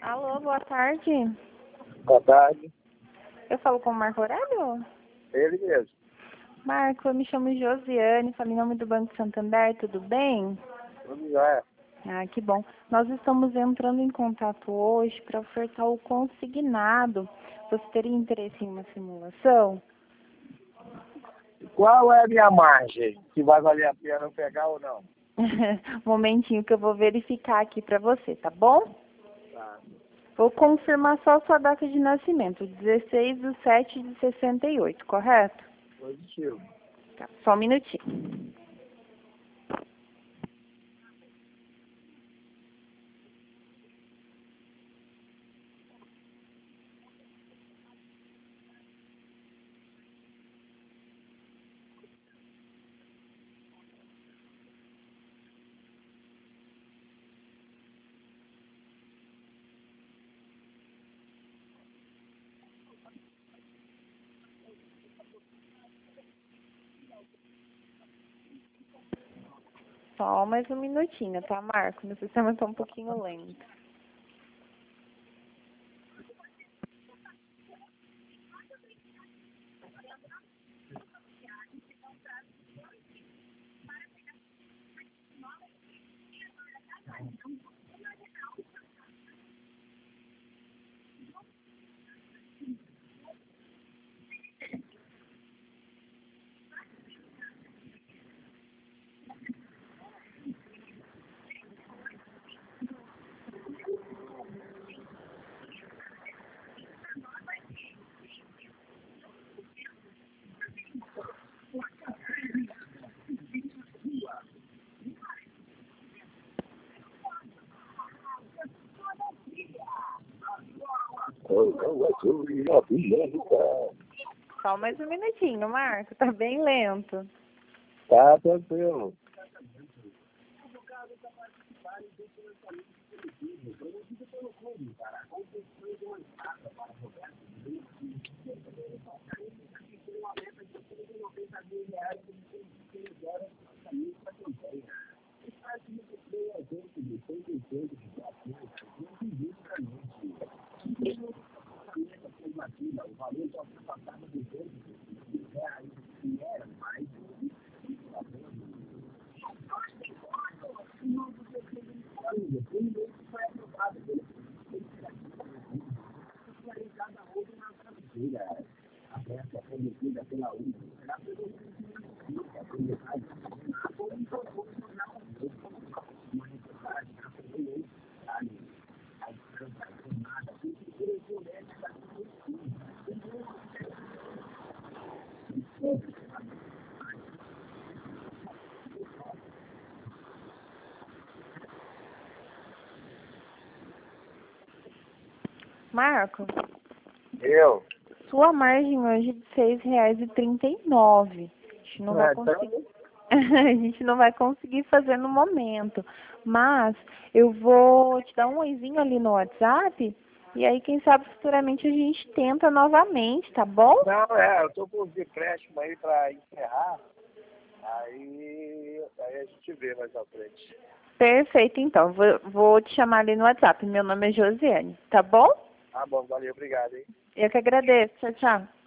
Alô, boa tarde. Boa tarde. Eu falo com o Marco Aurélio? Ele mesmo. Marco, eu me chamo Josiane, falo em nome do Banco Santander, tudo bem? Vamos lá. Ah, que bom. Nós estamos entrando em contato hoje para ofertar o consignado. Você teria interesse em uma simulação? Qual é a minha margem? Se vai valer a pena eu pegar ou não? Um momentinho que eu vou verificar aqui para você, tá bom? Tá. Vou confirmar só a sua data de nascimento, 16/7/68, correto? Positivo. Tá, só um minutinho. Só mais um minutinho, tá, Marco? Meu sistema está um pouquinho lento. Só mais um minutinho, Marco. Tá bem lento. Tá tranquilo. Marco, Eu? sua margem hoje é de R$ 6,39. A gente não vai conseguir. A gente não vai conseguir fazer no momento. Mas eu vou te dar um oizinho ali no WhatsApp. E aí, quem sabe, futuramente a gente tenta novamente, tá bom? Não, eu tô com os empréstimos aí pra encerrar. Aí a gente vê mais à frente. Perfeito, então. Vou te chamar ali no WhatsApp. Meu nome é Josiane, tá bom? Tá bom, valeu, obrigado, hein? Eu que agradeço. Tchau, tchau.